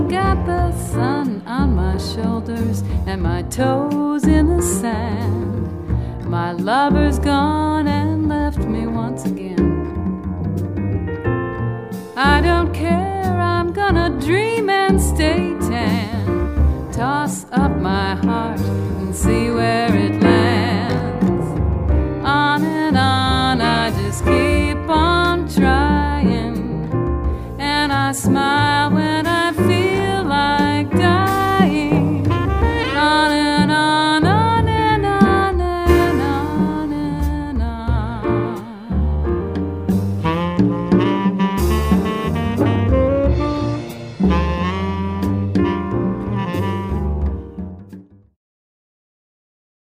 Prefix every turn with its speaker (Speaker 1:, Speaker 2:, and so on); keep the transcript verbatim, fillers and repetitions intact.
Speaker 1: got the sun on my shoulders and my toes in the sand. My lover's gone and left me once again. I don't care, I'm gonna dream and stay tan. Toss up my heart and see where it lands. On and on I just keep